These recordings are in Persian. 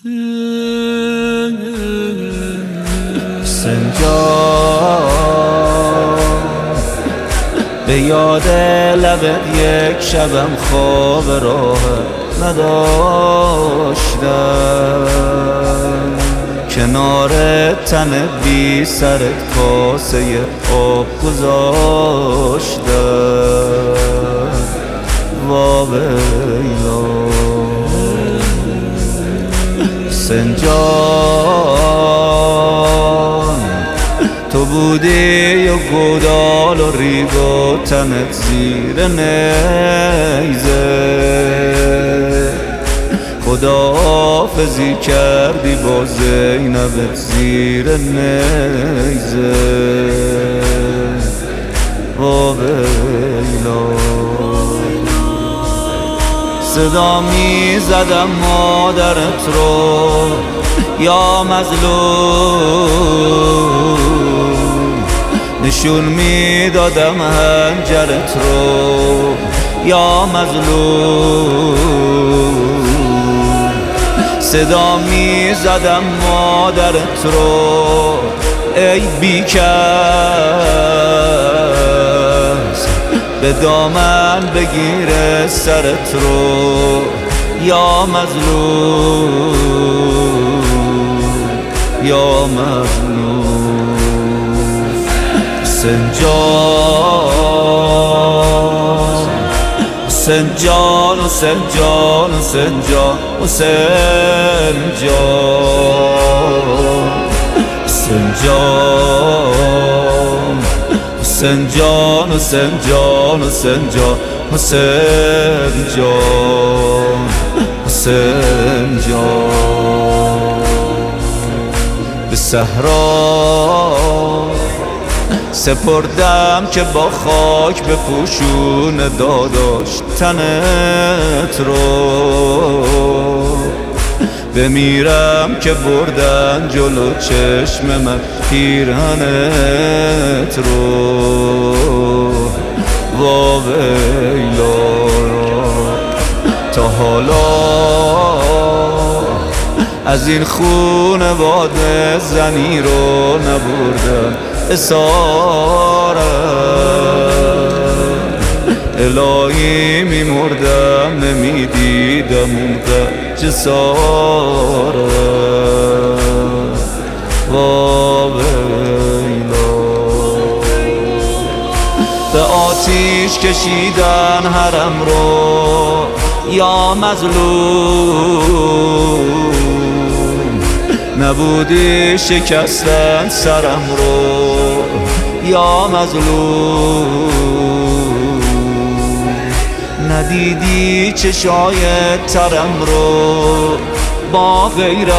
حسین جان به یاد لبت یک شبم خواب راه نداشتم، کنار تن بی سرت کاسه آب گذاشتم. واویلا حسین جان تو بودی و گودال و ریگ و تنت زیر نیزه، خداحافظی کردی با زینبت زیر نیزه. واویلا صدا می زدم مادرت رو یا مظلوم، نشون می دادم هنجرت رو یا مظلوم. صدا می زدم مادرت رو ای بیکس، به دامن بگیر سرت رو یا مظلوم یا مظلوم. حسین جان حسین جان حسین جان حسین جان حسین جان حسین جان حسین جان حسین جان حسین جان حسین جان حسین جان. به صحرا سپردم که با خاک بپوشون داداش تنت رو، بمیرم که بردن جلو چشم من پیرهنت رو. واویلا تا حالا از این خونواده زنی رو نبردم اسارت، الهی میمردم نمیدیدم اون جسارت. واویلا به آتیش کشیدن حرم رو یا مظلوم، نبودی شکستن سرم رو یا مظلوم، ندیدی چشای ترم رو با غیرت،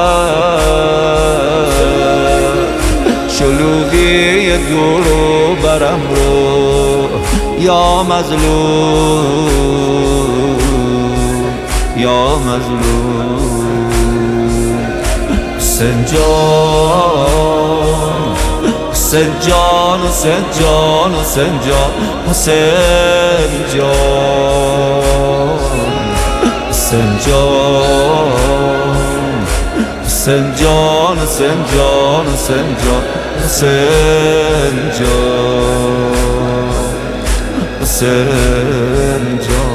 شلوغی دور و برم رو یا مظلوم یا مظلوم. حسین جان حسین جان حسین جان حسین جان حسین جان حسین جان حسین جان حسین جان حسین جان حسین جان حسین جان.